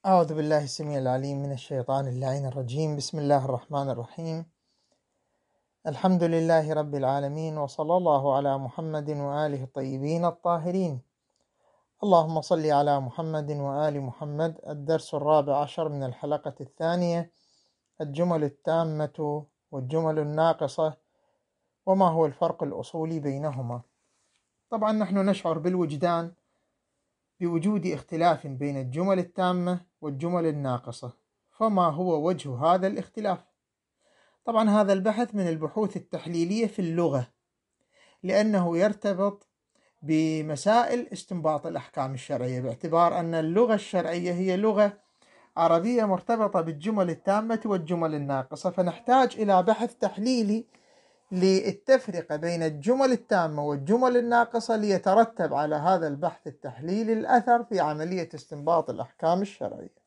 أعوذ بالله السميع العليم من الشيطان اللعين الرجيم. بسم الله الرحمن الرحيم. الحمد لله رب العالمين، وصلى الله على محمد وآله الطيبين الطاهرين. اللهم صل على محمد وآل محمد. الدرس 14 من الحلقة الثانية، الجمل التامة والجمل الناقصة، وما هو الفرق الأصولي بينهما. طبعا نحن نشعر بالوجدان بوجود اختلاف بين الجمل التامة والجمل الناقصة، فما هو وجه هذا الاختلاف؟ طبعا هذا البحث من البحوث التحليلية في اللغة، لأنه يرتبط بمسائل استنباط الأحكام الشرعية، باعتبار أن اللغة الشرعية هي لغة عربية مرتبطة بالجمل التامة والجمل الناقصة، فنحتاج إلى بحث تحليلي للتفرقة بين الجمل التامة والجمل الناقصة، ليترتب على هذا البحث التحليلي الأثر في عملية استنباط الأحكام الشرعية.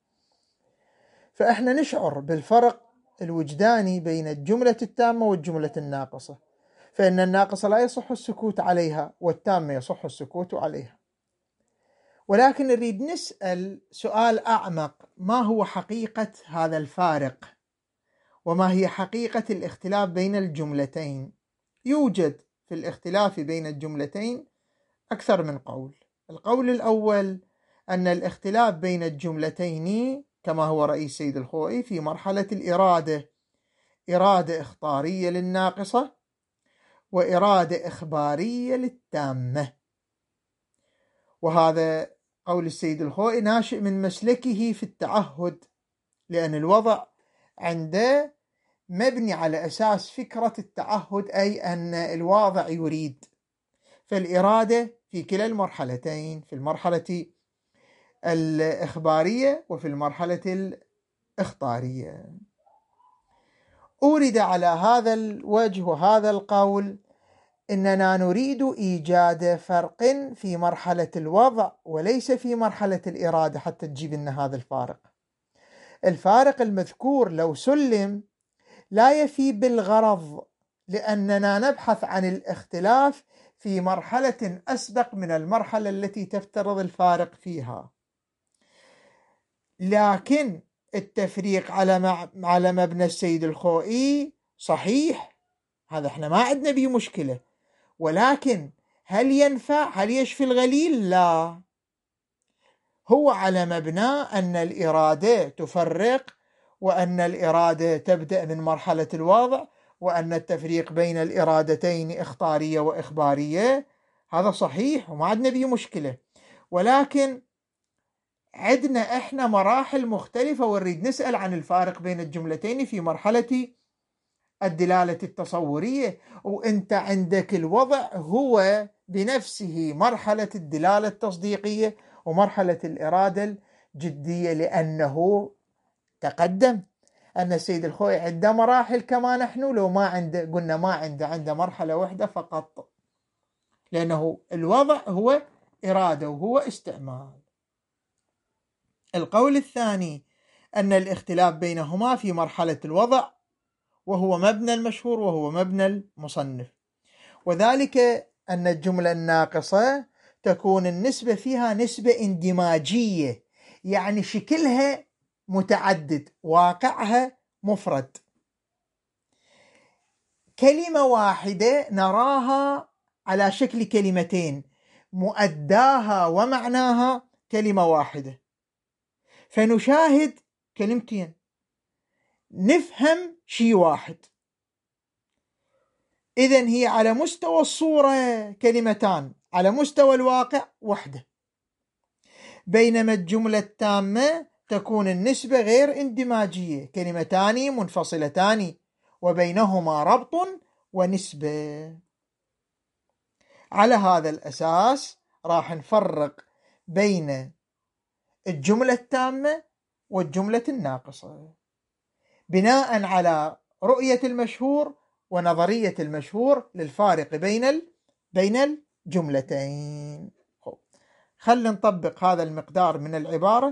فإحنا نشعر بالفرق الوجداني بين الجملة التامة والجملة الناقصة، فإن الناقصة لا يصح السكوت عليها والتامة يصح السكوت عليها. ولكن نريد نسأل سؤال أعمق: ما هو حقيقة هذا الفارق؟ وما هي حقيقة الاختلاف بين الجملتين؟ يوجد في الاختلاف بين الجملتين أكثر من قول. القول الأول أن الاختلاف بين الجملتين كما هو رأي سيد الخوئي في مرحلة الإرادة، إرادة إخطارية للناقصة وإرادة إخبارية للتامة. وهذا قول السيد الخوئي ناشئ من مسلكه في التعهد، لأن الوضع عنده مبني على أساس فكرة التعهد، أي أن الواضع يريد. فالإرادة في كلا المرحلتين، في المرحلة الإخبارية وفي المرحلة الإخطارية. أورد على هذا الوجه وهذا القول إننا نريد إيجاد فرق في مرحلة الوضع وليس في مرحلة الإرادة، حتى تجيب لنا هذا الفارق. الفارق المذكور لو سلم لا يفي بالغرض، لأننا نبحث عن الاختلاف في مرحلة أسبق من المرحلة التي تفترض الفارق فيها. لكن التفريق على مبنى السيد الخوئي صحيح، هذا احنا ما عندنا به مشكلة، ولكن هل ينفع؟ هل يشفي الغليل؟ لا، هو على مبنى أن الإرادة تفرق، وأن الإرادة تبدأ من مرحلة الوضع، وأن التفريق بين الإرادتين إخطارية وإخبارية، هذا صحيح وما عندنا به مشكلة. ولكن عندنا إحنا مراحل مختلفة، ونريد نسأل عن الفارق بين الجملتين في مرحلة الدلالة التصورية، وأنت عندك الوضع هو بنفسه مرحلة الدلالة التصديقية ومرحلة الإرادة الجدية، لأنه تقدم أن السيد الخوئي عنده مراحل كما نحن، لو ما عنده قلنا ما عنده مرحلة واحدة فقط، لأنه الوضع هو إرادة وهو استعمال. القول الثاني أن الاختلاف بينهما في مرحلة الوضع، وهو مبنى المشهور وهو مبنى المصنف، وذلك أن الجملة الناقصة تكون النسبة فيها نسبة اندماجية، يعني شكلها متعدد، واقعها مفرد. كلمة واحدة نراها على شكل كلمتين، مؤداها ومعناها كلمة واحدة، فنشاهد كلمتين نفهم شيء واحد. إذن هي على مستوى الصورة كلمتان، على مستوى الواقع وحدة. بينما الجملة التامة تكون النسبة غير اندماجية، كلمتان منفصلتان وبينهما ربط ونسبة. على هذا الأساس راح نفرق بين الجملة التامة والجملة الناقصة بناء على رؤية المشهور ونظرية المشهور للفارق بين الجملتين. خلينا نطبق هذا المقدار من العبارة: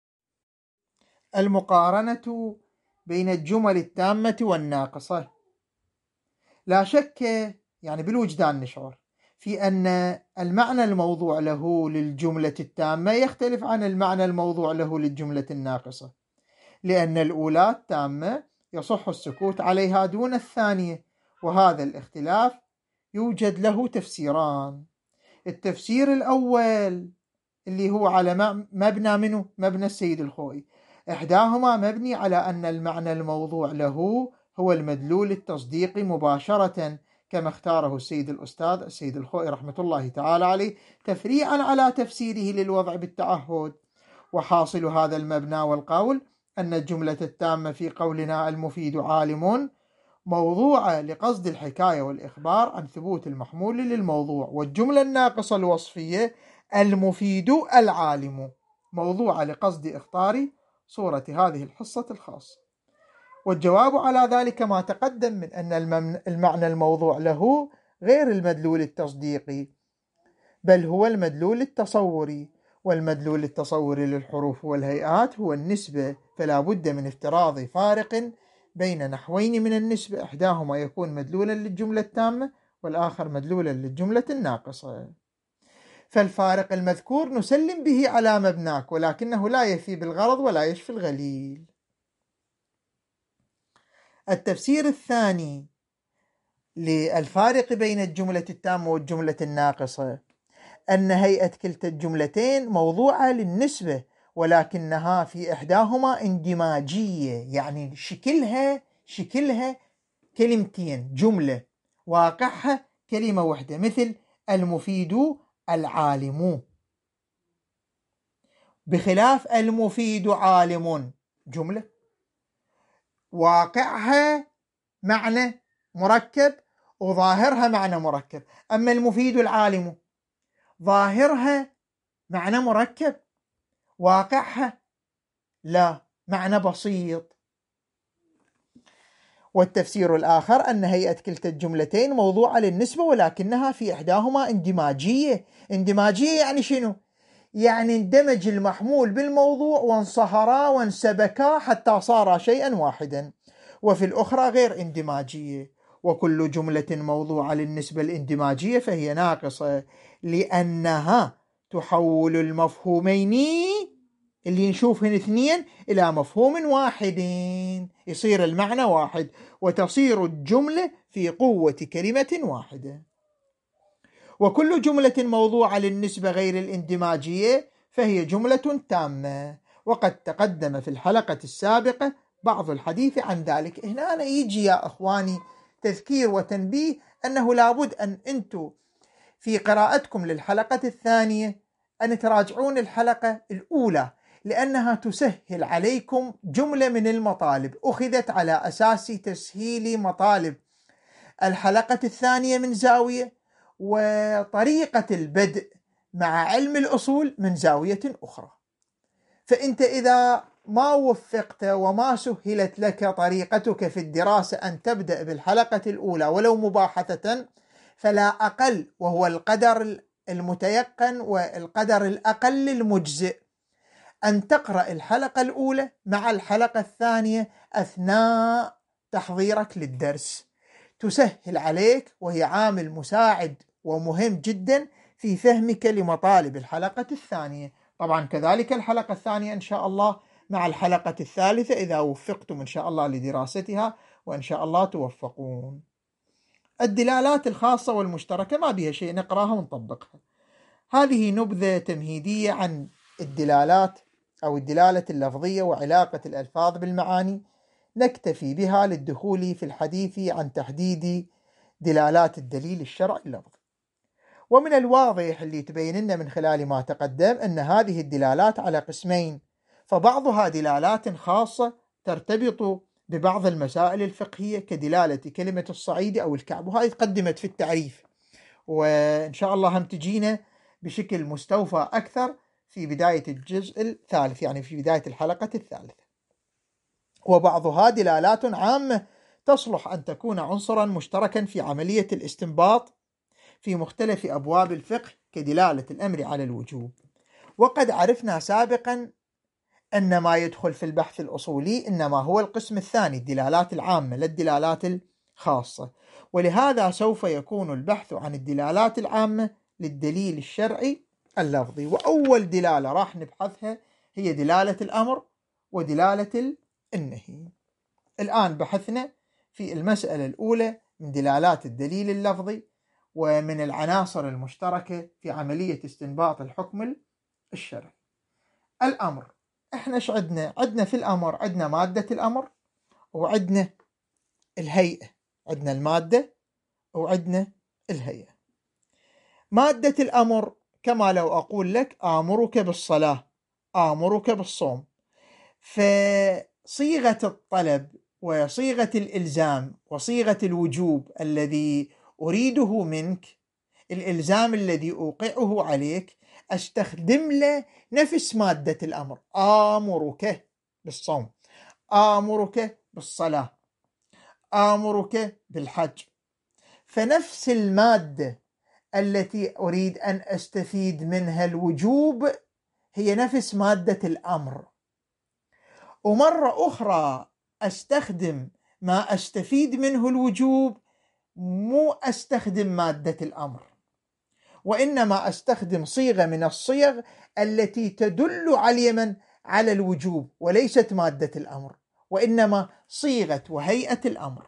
المقارنة بين الجمل التامة والناقصة. لا شك، يعني بالوجدان نشعر في أن المعنى الموضوع له للجملة التامة يختلف عن المعنى الموضوع له للجملة الناقصة، لأن الأولى التامة يصح السكوت عليها دون الثانية، وهذا الاختلاف يوجد له تفسيران. التفسير الأول اللي هو على مبنى منه مبنى السيد الخوئي، إحداهما مبني على أن المعنى الموضوع له هو المدلول التصديقي مباشرة كما اختاره السيد الأستاذ السيد الخوئي رحمة الله تعالى عليه، تفريعا على تفسيره للوضع بالتعهد. وحاصل هذا المبنى والقول أن الجملة التامة في قولنا المفيد عالم موضوعة لقصد الحكاية والإخبار عن ثبوت المحمول للموضوع، والجملة الناقصة الوصفية المفيد العالم موضوعة لقصد إخطار صورة هذه الحصة الخاصة. والجواب على ذلك ما تقدم من أن المعنى الموضوع له غير المدلول التصديقي، بل هو المدلول التصوري، والمدلول التصوري للحروف والهيئات هو النسبة، فلا بد من افتراض فارق بين نحوين من النسبة، إحداهما يكون مدلولا للجملة التامة والآخر مدلولا للجملة الناقصة. فالفارق المذكور نسلم به على مبناك، ولكنه لا يفي بالغرض ولا يشفي الغليل. التفسير الثاني للفارق بين الجملة التامة والجملة الناقصة أن هيئة كلتا الجملتين موضوعة للنسبة، ولكنها في إحداهما اندماجية، يعني شكلها كلمتين جملة، واقعها كلمة واحدة، مثل المفيد العالم، بخلاف المفيد عالم جملة واقعها معنى مركب وظاهرها معنى مركب. أما المفيد العالم ظاهرها معنى مركب، واقعها لا، معنى بسيط. والتفسير الآخر أن هيئة كلتا الجملتين موضوعة للنسبة، ولكنها في إحداهما اندماجية. اندماجية يعني شنو؟ يعني اندمج المحمول بالموضوع وانصهرا وانسبكا حتى صار شيئا واحدا، وفي الأخرى غير اندماجية. وكل جملة موضوعة للنسبة الاندماجية فهي ناقصة، لأنها تحول المفهومين اللي نشوفهن اثنين إلى مفهوم واحد، يصير المعنى واحد، وتصير الجملة في قوة كلمة واحدة. وكل جملة موضوعة للنسبة غير الاندماجية فهي جملة تامة، وقد تقدم في الحلقة السابقة بعض الحديث عن ذلك. هنا أنا يجي يا أخواني تذكير وتنبيه أنه لابد أن أنتم في قراءتكم للحلقة الثانية أن تراجعون الحلقة الأولى، لأنها تسهل عليكم جملة من المطالب أخذت على أساس تسهيل مطالب الحلقة الثانية من زاوية، وطريقة البدء مع علم الأصول من زاوية أخرى. فأنت إذا ما وفقت وما سهلت لك طريقتك في الدراسة أن تبدأ بالحلقة الأولى ولو مباحثة، فلا أقل، وهو القدر المتيقن والقدر الأقل المجزئ، أن تقرأ الحلقة الأولى مع الحلقة الثانية أثناء تحضيرك للدرس، تسهل عليك، وهي عامل مساعد ومهم جدا في فهمك لمطالب الحلقة الثانية. طبعا كذلك الحلقة الثانية إن شاء الله مع الحلقة الثالثة إذا وفقتم إن شاء الله لدراستها، وإن شاء الله توفقون. الدلالات الخاصة والمشتركة ما بها شيء، نقراها ونطبقها. هذه نبذة تمهيدية عن الدلالات أو الدلالة اللفظية وعلاقة الألفاظ بالمعاني، نكتفي بها للدخول في الحديث عن تحديد دلالات الدليل الشرعي اللفظي. ومن الواضح اللي تبين لنا من خلال ما تقدم أن هذه الدلالات على قسمين، فبعضها دلالات خاصة ترتبط ببعض المسائل الفقهية كدلالة كلمة الصعيد أو الكعب، وهذه تقدمت في التعريف، وإن شاء الله هم تجينا بشكل مستوفى أكثر في بداية الجزء الثالث، يعني في بداية الحلقة الثالثة. وبعضها دلالات عامة تصلح أن تكون عنصرا مشتركا في عملية الاستنباط في مختلف أبواب الفقه كدلالة الأمر على الوجوب. وقد عرفنا سابقا أن ما يدخل في البحث الأصولي إنما هو القسم الثاني، الدلالات العامة لا الدلالات خاصة. ولهذا سوف يكون البحث عن الدلالات العامة للدليل الشرعي اللفظي. وأول دلالة راح نبحثها هي دلالة الأمر ودلالة النهي. الآن بحثنا في المسألة الأولى من دلالات الدليل اللفظي ومن العناصر المشتركة في عملية استنباط الحكم الشرعي. الأمر، احنا ايش عندنا في الأمر؟ عندنا مادة الأمر وعندنا الهيئة، عندنا المادة وعندنا الهيئة. مادة الأمر كما لو أقول لك آمرك بالصلاة، آمرك بالصوم، فصيغة الطلب وصيغة الإلزام وصيغة الوجوب الذي أريده منك، الإلزام الذي أوقعه عليك، أستخدم له نفس مادة الأمر. آمرك بالصوم، آمرك بالصلاة، آمرك بالحج. فنفس المادة التي أريد أن أستفيد منها الوجوب هي نفس مادة الأمر. ومرة أخرى أستخدم ما أستفيد منه الوجوب، مو أستخدم مادة الأمر، وإنما أستخدم صيغة من الصيغ التي تدل على الوجوب، وليست مادة الأمر، وإنما صيغة وهيئة الأمر.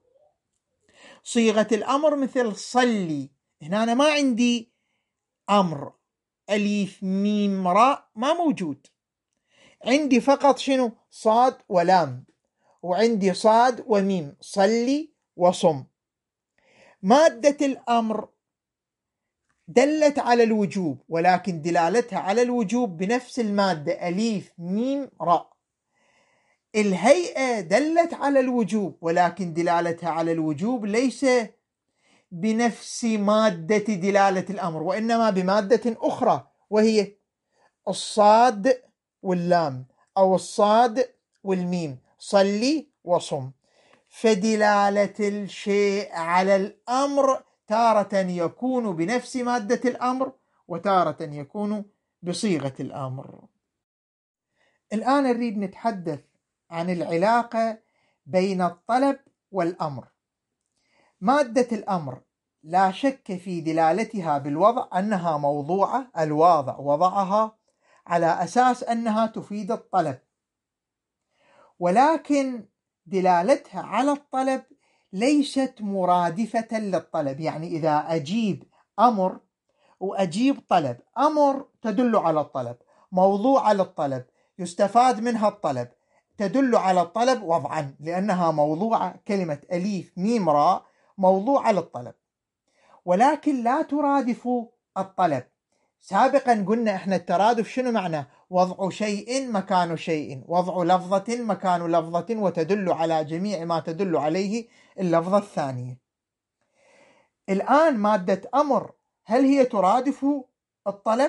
صيغة الأمر مثل صلي، هنا أنا ما عندي أمر، أليف ميم راء ما موجود، عندي فقط شنو؟ صاد ولام، وعندي صاد وميم، صلي وصم. مادة الأمر دلت على الوجوب، ولكن دلالتها على الوجوب بنفس المادة أليف ميم راء. الهيئة دلت على الوجوب، ولكن دلالتها على الوجوب ليس بنفس مادة دلالة الأمر، وإنما بمادة أخرى، وهي الصاد واللام أو الصاد والميم، صلي وصم. فدلالة الشيء على الأمر تارة يكون بنفس مادة الأمر وتارة يكون بصيغة الأمر. الآن نريد نتحدث عن العلاقة بين الطلب والأمر. مادة الأمر لا شك في دلالتها بالوضع أنها موضوعة، الواضع وضعها على أساس أنها تفيد الطلب، ولكن دلالتها على الطلب ليست مرادفة للطلب. يعني إذا أجيب أمر وأجيب طلب، أمر تدل على الطلب، موضوع للطلب، يستفاد منها الطلب، تدل على الطلب وضعا لأنها موضوعة، كلمة أليف ميم راء موضوع للطلب، ولكن لا ترادف الطلب. سابقا قلنا احنا الترادف شنو معنى؟ وضع شيء مكان شيء، وضع لفظة مكان لفظة، وتدل على جميع ما تدل عليه اللفظة الثانية. الآن مادة أمر هل هي ترادف الطلب؟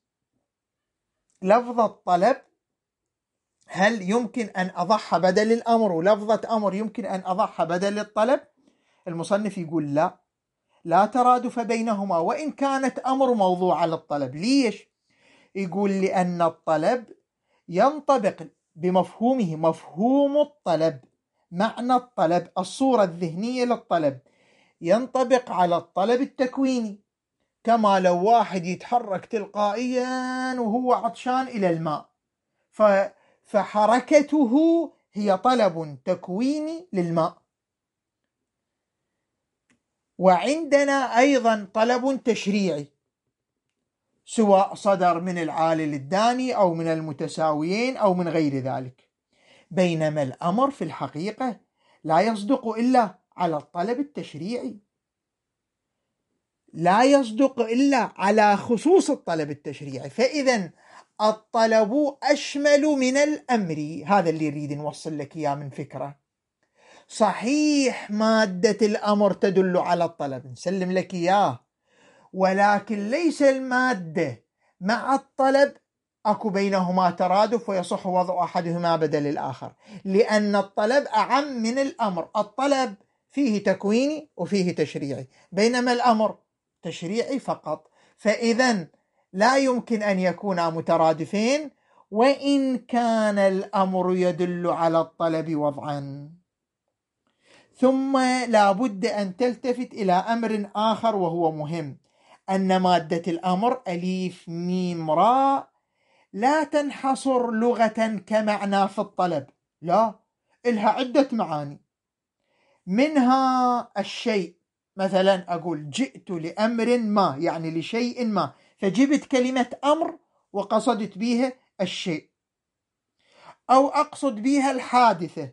لفظة طلب هل يمكن أن أضعها بدل الأمر، ولفظة أمر يمكن أن أضعها بدل الطلب؟ المصنف يقول لا ترادف بينهما، وإن كانت أمر موضوع للطلب. ليش؟ يقول لأن الطلب ينطبق بمفهومه، مفهوم الطلب، معنى الطلب، الصورة الذهنية للطلب، ينطبق على الطلب التكويني، كما لو واحد يتحرك تلقائيا وهو عطشان إلى الماء، فحركته هي طلب تكويني للماء. وعندنا أيضا طلب تشريعي، سواء صدر من العالي للداني أو من المتساويين أو من غير ذلك. بينما الأمر في الحقيقة لا يصدق إلا على الطلب التشريعي، لا يصدق إلا على خصوص الطلب التشريعي. فإذا الطلب أشمل من الأمر. هذا اللي يريد نوصل لك إياه من فكرة. صحيح مادة الأمر تدل على الطلب، نسلم لك إياه، ولكن ليس المادة مع الطلب أكو بينهما ترادف ويصح وضع أحدهما بدل الآخر، لأن الطلب أعم من الأمر. الطلب فيه تكويني وفيه تشريعي، بينما الأمر تشريعي فقط. فإذا لا يمكن أن يكونا مترادفين وإن كان الأمر يدل على الطلب وضعا. ثم لا بد أن تلتفت إلى أمر آخر وهو مهم، أن مادة الأمر أليف ميم راء لا تنحصر لغة كمعنى في الطلب، لا، إلها عدة معاني، منها الشيء. مثلا أقول جئت لأمر ما، يعني لشيء ما، فجبت كلمة أمر وقصدت بها الشيء، أو أقصد بها الحادثة،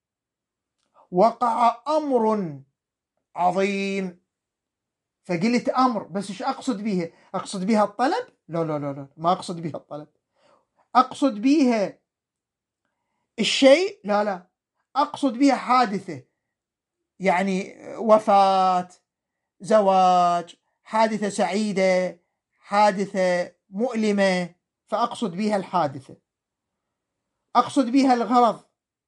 وقع أمر عظيم فقلت أمر، بس إيش أقصد بها؟ أقصد بها الطلب؟ لا لا لا لا، ما أقصد بها الطلب. أقصد بها الشيء؟ لا لا، أقصد بها حادثة، يعني وفاة، زواج، حادثة سعيدة، حادثة مؤلمة، فأقصد بها الحادثة، أقصد بها الغرض.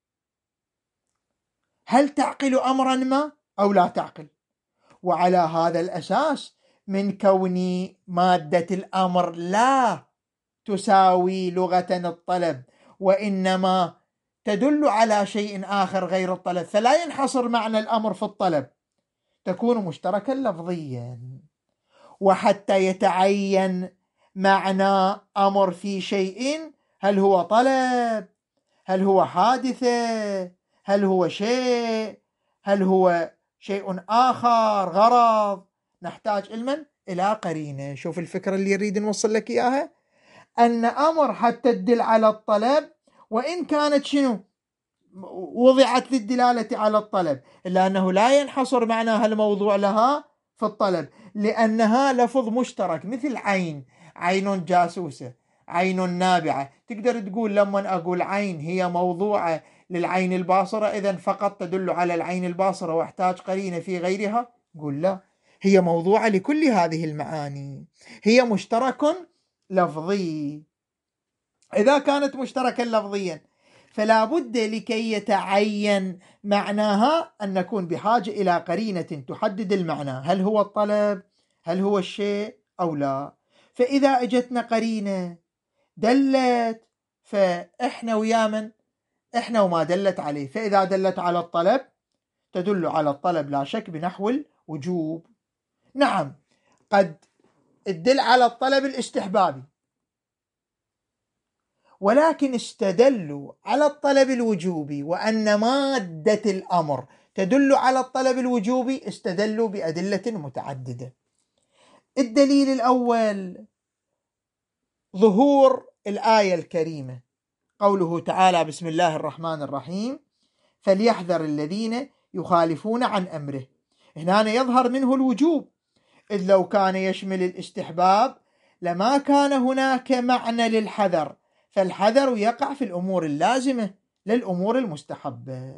هل تعقل أمرا ما أو لا تعقل؟ وعلى هذا الأساس، من كون مادة الأمر لا تساوي لغة الطلب وإنما تدل على شيء آخر غير الطلب، فلا ينحصر معنى الأمر في الطلب، تكون مشتركا لفظيا. وحتى يتعين معنى أمر في شيء، هل هو طلب؟ هل هو حادثة؟ هل هو شيء؟ هل هو شيء آخر غرض؟ نحتاج علما إلى قرينة. شوف الفكرة اللي يريد نوصل لك إياها، أن أمر حتى تدل على الطلب، وإن كانت شنو وضعت للدلالة على الطلب، إلا أنه لا ينحصر معناها الموضوع لها في الطلب، لأنها لفظ مشترك، مثل عين، عين جاسوسة، عين نابعة. تقدر تقول لما أقول عين هي موضوعة للعين الباصرة إذن فقط تدل على العين الباصرة واحتاج قرينة في غيرها؟ قول لا، هي موضوعة لكل هذه المعاني، هي مشترك لفظي. إذا كانت مشتركا لفظيا فلا بد لكي يتعين معناها أن نكون بحاجة إلى قرينة تحدد المعنى، هل هو الطلب، هل هو الشيء أو لا. فإذا أجتنا قرينة دلت، فإحنا ويا من؟ إحنا وما دلت عليه. فإذا دلت على الطلب تدل على الطلب لا شك بنحو الوجوب. نعم، قد تدل على الطلب الاستحبابي، ولكن استدلوا على الطلب الوجوبي، وأن مادة الأمر تدل على الطلب الوجوبي، استدلوا بأدلة متعددة. الدليل الأول ظهور الآية الكريمة، قوله تعالى: بسم الله الرحمن الرحيم، فليحذر الذين يخالفون عن أمره. هنا يظهر منه الوجوب، إذ لو كان يشمل الاستحباب لما كان هناك معنى للحذر، فالحذر يقع في الأمور اللازمة للأمور المستحبة.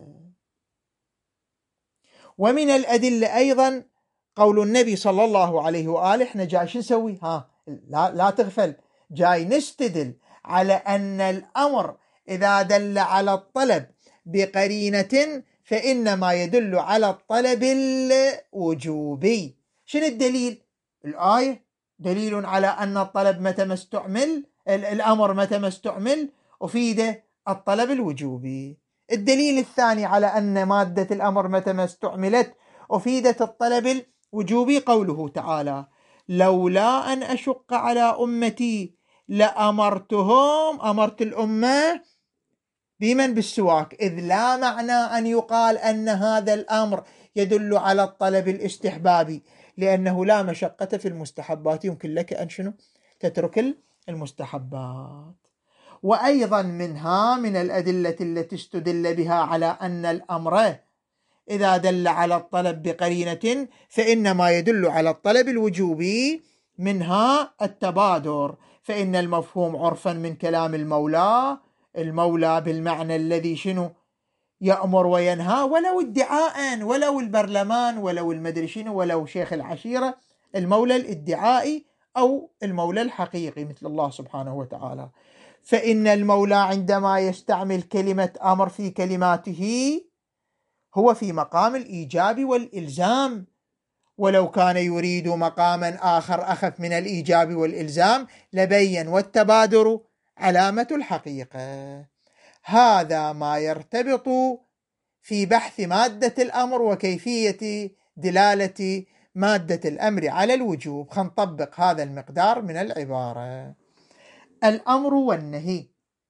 ومن الأدلة أيضا قول النبي صلى الله عليه وآله، احنا جاي شو نسوي؟ لا تغفل، جاي نستدل على أن الأمر إذا دل على الطلب بقرينة فإنما يدل على الطلب الوجوبي. شنو الدليل؟ الآية دليل على أن الطلب متى ما استعمل، الأمر متى ما استعمل أفيد الطلب الوجوبي. الدليل الثاني على أن مادة الأمر متى ما استعملت أفيدت الطلب الوجوبي قوله تعالى: لولا أن أشق على أمتي لأمرتهم، أمرت الأمة بمن؟ بالسواك، إذ لا معنى أن يقال أن هذا الأمر يدل على الطلب الاستحبابي، لأنه لا مشقة في المستحبات، يمكن لك أن شنو تترك المستحبات. وأيضا منها من الأدلة التي استدل بها على أن الأمر إذا دل على الطلب بقرينة فإنما يدل على الطلب الوجوبي، منها التبادر، فإن المفهوم عرفا من كلام المولى بالمعنى الذي شنو يأمر وينهى، ولو ادعاء، ولو البرلمان، ولو المدري شنو، ولو شيخ العشيرة، المولى الادعائي أو المولى الحقيقي مثل الله سبحانه وتعالى. فإن المولى عندما يستعمل كلمة أمر في كلماته هو في مقام الإيجاب والإلزام، ولو كان يريد مقاما آخر أخف من الإيجاب والإلزام لبين، والتبادر علامة الحقيقة. هذا ما يرتبط في بحث مادة الأمر وكيفية دلالة مادة الأمر على الوجوب. خلينا نطبق هذا المقدار من العبارة. الأمر والنهي.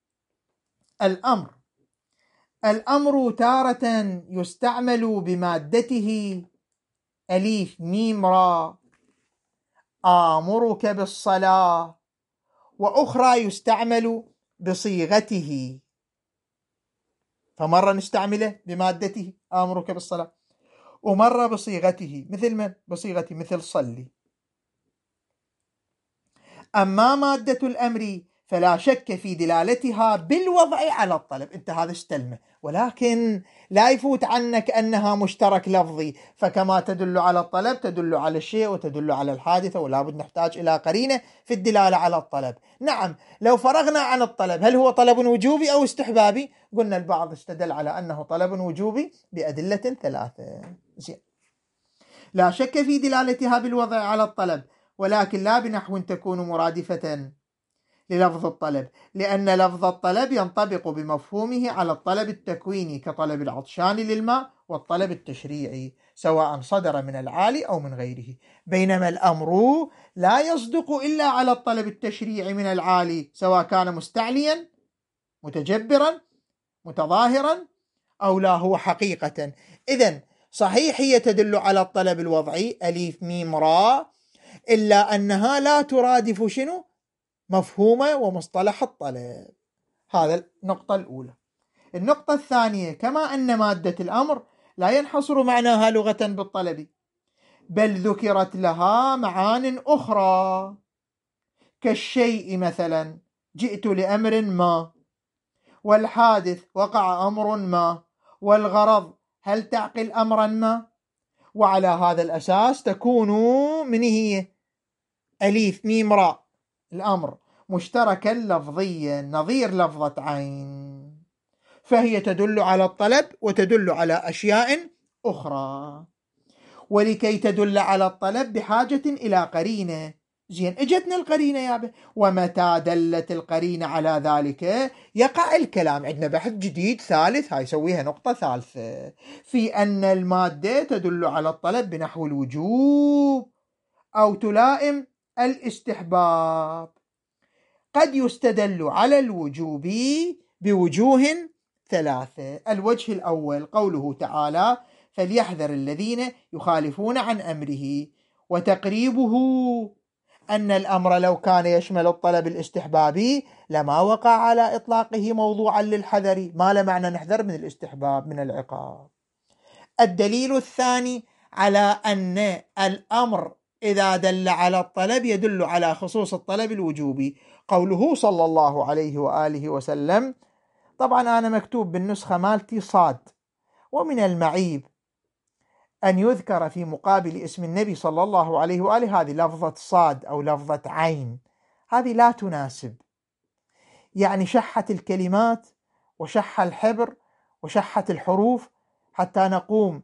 الأمر تارة يستعمل بمادته ألف ميم را آمرك بالصلاة، وأخرى يستعمل بصيغته، فمرة نستعمله بمادته آمرك بالصلاة، ومرة بصيغته مثل صلي. أما مادة الأمر فلا شك في دلالتها بالوضع على الطلب. انت هذا استلمه، ولكن لا يفوت عنك أنها مشترك لفظي، فكما تدل على الطلب تدل على الشيء وتدل على الحادثة، ولا بد نحتاج إلى قرينة في الدلالة على الطلب. نعم، لو فرغنا عن الطلب، هل هو طلب وجوبي أو استحبابي؟ قلنا البعض استدل على أنه طلب وجوبي بأدلة ثلاثة. لا شك في دلالتها بالوضع على الطلب، ولكن لا بنحو تكون مرادفة للفظ الطلب، لأن لفظ الطلب ينطبق بمفهومه على الطلب التكويني كطلب العطشان للماء والطلب التشريعي، سواء صدر من العالي أو من غيره. بينما الأمر لا يصدق إلا على الطلب التشريعي من العالي، سواء كان مستعليا متجبرا متظاهرا أو لا هو حقيقة. إذن صحيح هي تدل على الطلب الوضعي ألف ميم را، إلا أنها لا ترادف شنو؟ مفهوم ومصطلح الطلب. هذا النقطة الأولى. النقطة الثانية، كما أن مادة الأمر لا ينحصر معناها لغة بالطلب، بل ذكرت لها معان أخرى، كالشيء مثلا جئت لأمر ما، والحادث وقع أمر ما، والغرض هل تعقل أمرا ما. وعلى هذا الأساس تكون من هي أليف ميم راء الأمر مشتركا لفظيا نظير لفظة عين، فهي تدل على الطلب وتدل على أشياء أخرى. ولكي تدل على الطلب بحاجة إلى قرينة. زين، اجتنا القرينة يابا، ومتى دلت القرينة على ذلك يقع الكلام. عندنا بحث جديد ثالث، هاي يسويها نقطة ثالثة، في أن المادة تدل على الطلب بنحو الوجوب أو تلائم الاستحباب. قد يستدل على الوجوب بوجوه ثلاثة. الوجه الأول قوله تعالى فليحذر الذين يخالفون عن أمره، وتقريبه أن الأمر لو كان يشمل الطلب الاستحبابي لما وقع على إطلاقه موضوعا للحذر، ما له معنى نحذر من الاستحباب من العقاب. الدليل الثاني على أن الأمر إذا دل على الطلب يدل على خصوص الطلب الوجوبي، قوله صلى الله عليه وآله وسلم، طبعا أنا مكتوب بالنسخة مالتي صاد، ومن المعيب أن يذكر في مقابل اسم النبي صلى الله عليه وآله هذه لفظة صاد أو لفظة عين، هذه لا تناسب، يعني شحت الكلمات وشح الحبر وشحت الحروف حتى نقوم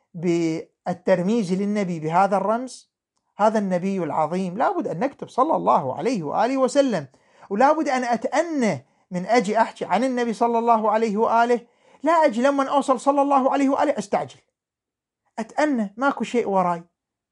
بالترميز للنبي بهذا الرمز. هذا النبي العظيم لابد أن نكتب صلى الله عليه وآله وسلم، ولابد أن أتأنى من أجي أحكي عن النبي صلى الله عليه وآله، لا أجي لما أوصل صلى الله عليه وآله أستعجل، أتأنى، ماكو شيء وراي.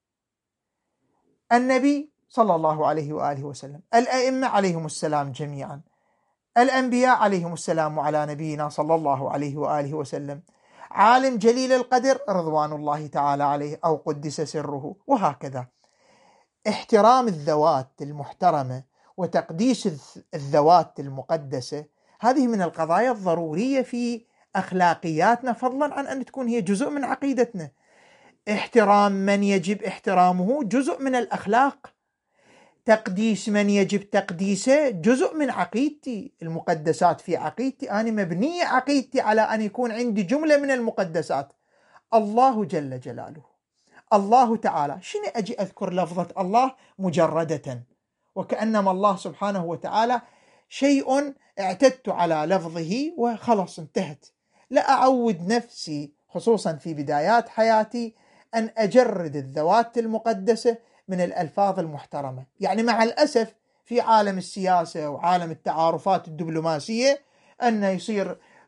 النبي صلى الله عليه وآله وسلم، الأئمة عليهم السلام جميعا، الأنبياء عليهم السلام على نبينا صلى الله عليه وآله وسلم، عالم جليل القدر رضوان الله تعالى عليه أو قدس سره، وهكذا. احترام الذوات المحترمة وتقديس الذوات المقدسة هذه من القضايا الضرورية في أخلاقياتنا، فضلا عن أن تكون هي جزء من عقيدتنا. احترام من يجب احترامه جزء من الأخلاق، تقديس من يجب تقديسه جزء من عقيدتي. المقدسات في عقيدتي أنا مبنية عقيدتي على أن يكون عندي جملة من المقدسات. الله جل جلاله، الله تعالى، شنو أجي أذكر لفظة الله مجردة وكأنما الله سبحانه وتعالى شيء اعتدت على لفظه وخلاص انتهت. لا أعود نفسي خصوصا في بدايات حياتي أن أجرد الذوات المقدسة من الألفاظ المحترمة. يعني مع الأسف في عالم السياسة وعالم التعارفات الدبلوماسية أن يصير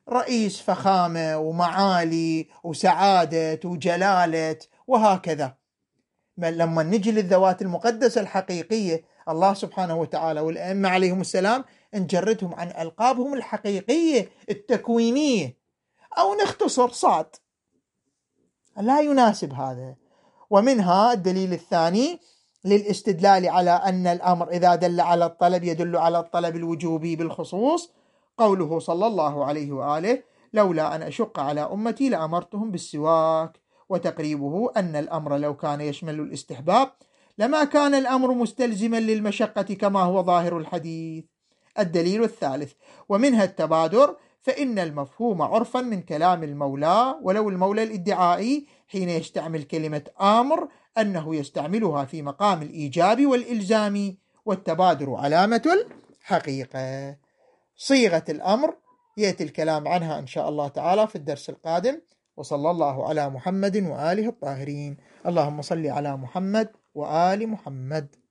رئيس فخامة ومعالي وسعادة وجلالة وهكذا. لما نجي للذوات المقدسة الحقيقية، الله سبحانه وتعالى والأئمة عليهم السلام، نجردهم عن ألقابهم الحقيقية التكوينية، أو نختصر صاد، لا يناسب هذا. ومنها الدليل الثاني للاستدلال على أن الأمر إذا دل على الطلب يدل على الطلب الوجوبي بالخصوص، قوله صلى الله عليه وآله: لولا أن أشق على أمتي لأمرتهم بالسواك. وتقريبه أن الأمر لو كان يشمل الاستحباب لما كان الأمر مستلزما للمشقة كما هو ظاهر الحديث. الدليل الثالث ومنها التبادر، فإن المفهوم عرفا من كلام المولى ولو المولى الادعائي حين يستعمل كلمة آمر أنه يستعملها في مقام الإيجاب والإلزام، والتبادر علامة الحقيقة. صيغة الأمر يأتي الكلام عنها إن شاء الله تعالى في الدرس القادم. وصلى الله على محمد وآله الطاهرين. اللهم صل على محمد وآل محمد.